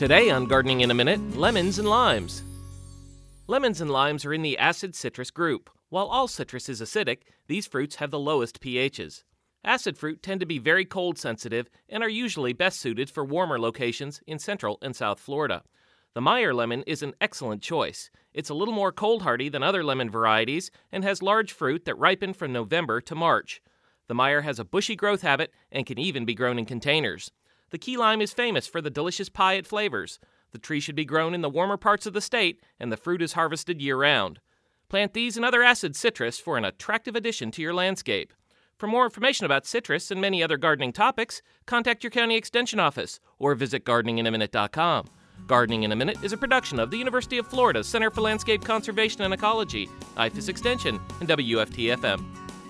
Today on Gardening in a Minute, lemons and limes. Lemons and limes are in the acid citrus group. While all citrus is acidic, these fruits have the lowest pHs. Acid fruit tend to be very cold sensitive and are usually best suited for warmer locations in Central and South Florida. The Meyer lemon is an excellent choice. It's a little more cold hardy than other lemon varieties and has large fruit that ripen from November to March. The Meyer has a bushy growth habit and can even be grown in containers. The key lime is famous for the delicious pie it flavors. The tree should be grown in the warmer parts of the state, and the fruit is harvested year-round. Plant these and other acid citrus for an attractive addition to your landscape. For more information about citrus and many other gardening topics, contact your county extension office or visit gardeninginaminute.com. Gardening in a Minute is a production of the University of Florida Center for Landscape Conservation and Ecology, IFAS Extension, and WFT-FM.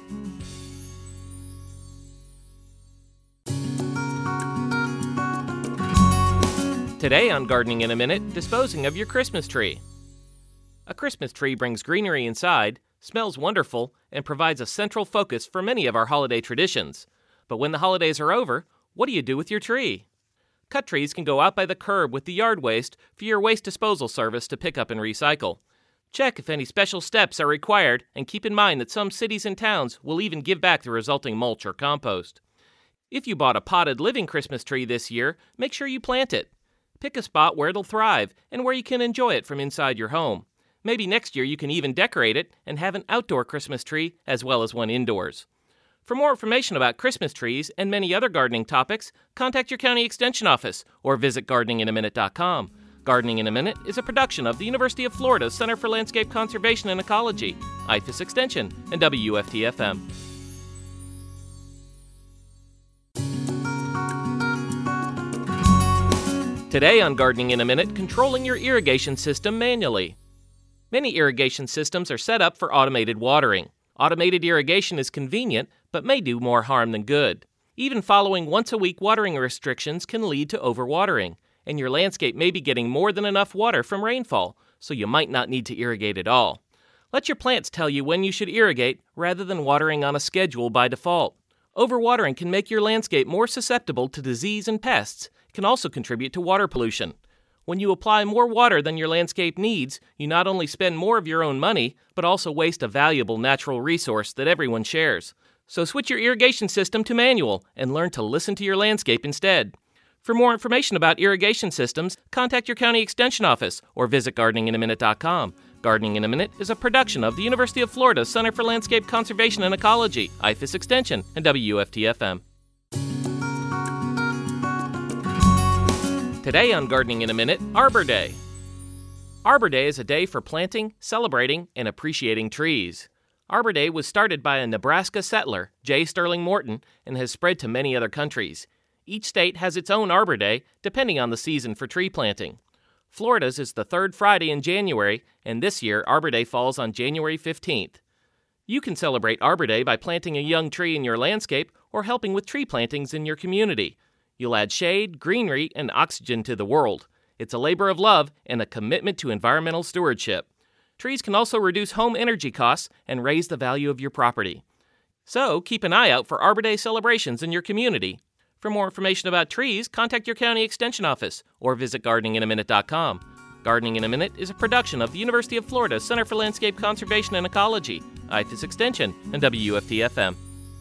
Today on Gardening in a Minute, disposing of your Christmas tree. A Christmas tree brings greenery inside, smells wonderful, and provides a central focus for many of our holiday traditions. But when the holidays are over, what do you do with your tree? Cut trees can go out by the curb with the yard waste for your waste disposal service to pick up and recycle. Check if any special steps are required, and keep in mind that some cities and towns will even give back the resulting mulch or compost. If you bought a potted living Christmas tree this year, make sure you plant it. Pick a spot where it'll thrive and where you can enjoy it from inside your home. Maybe next year you can even decorate it and have an outdoor Christmas tree as well as one indoors. For more information about Christmas trees and many other gardening topics, contact your county extension office or visit gardeninginaminute.com. Gardening in a Minute is a production of the University of Florida Center for Landscape Conservation and Ecology, IFAS Extension, and WFT-FM. Today on Gardening in a Minute, controlling your irrigation system manually. Many irrigation systems are set up for automated watering. Automated irrigation is convenient, but may do more harm than good. Even following once-a-week watering restrictions can lead to overwatering, and your landscape may be getting more than enough water from rainfall, so you might not need to irrigate at all. Let your plants tell you when you should irrigate rather than watering on a schedule by default. Overwatering can make your landscape more susceptible to disease and pests. It can also contribute to water pollution. When you apply more water than your landscape needs, you not only spend more of your own money, but also waste a valuable natural resource that everyone shares. So switch your irrigation system to manual and learn to listen to your landscape instead. For more information about irrigation systems, contact your county extension office or visit gardeninginaminute.com. Gardening in a Minute is a production of the University of Florida Center for Landscape Conservation and Ecology, IFAS Extension, and WFT-FM. Today on Gardening in a Minute, Arbor Day. Arbor Day is a day for planting, celebrating, and appreciating trees. Arbor Day was started by a Nebraska settler, J. Sterling Morton, and has spread to many other countries. Each state has its own Arbor Day, depending on the season for tree planting. Florida's is the third Friday in January, and this year Arbor Day falls on January 15th. You can celebrate Arbor Day by planting a young tree in your landscape or helping with tree plantings in your community. You'll add shade, greenery, and oxygen to the world. It's a labor of love and a commitment to environmental stewardship. Trees can also reduce home energy costs and raise the value of your property. So, keep an eye out for Arbor Day celebrations in your community. For more information about trees, contact your county extension office or visit gardeninginaminute.com. Gardening in a Minute is a production of the University of Florida Center for Landscape Conservation and Ecology, IFAS Extension, and WFT-FM.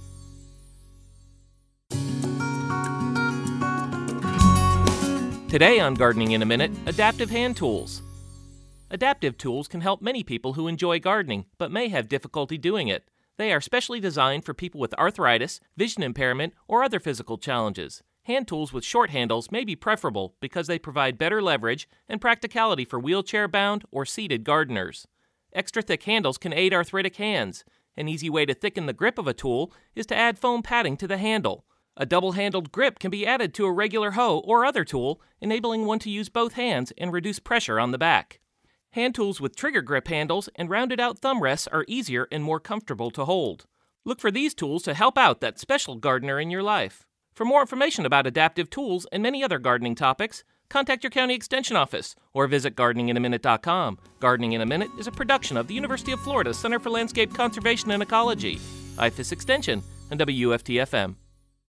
Today on Gardening in a Minute, adaptive hand tools. Adaptive tools can help many people who enjoy gardening but may have difficulty doing it. They are specially designed for people with arthritis, vision impairment, or other physical challenges. Hand tools with short handles may be preferable because they provide better leverage and practicality for wheelchair-bound or seated gardeners. Extra thick handles can aid arthritic hands. An easy way to thicken the grip of a tool is to add foam padding to the handle. A double-handled grip can be added to a regular hoe or other tool, enabling one to use both hands and reduce pressure on the back. Hand tools with trigger grip handles and rounded-out thumb rests are easier and more comfortable to hold. Look for these tools to help out that special gardener in your life. For more information about adaptive tools and many other gardening topics, contact your county extension office or visit gardeninginaminute.com. Gardening in a Minute is a production of the University of Florida Center for Landscape Conservation and Ecology, IFAS Extension, and WFT-FM.